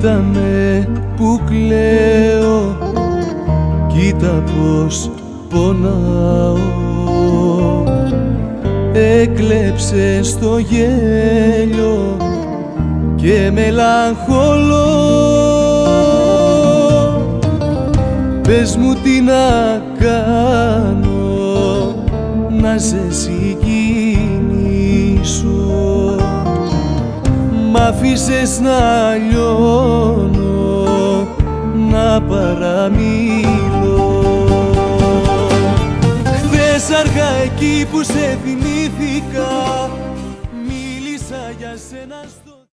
Κοίτα με που κλαίω, κοίτα πως πονάω. Έκλεψες το γέλιο και μελαγχολώ. Πες μου τι να κάνω, να σε συγκινήσω. Μ' άφησες να λιώνω, να παραμιλώ. Χθες αργά εκεί που σε θυμήθηκα, μίλησα για σένα.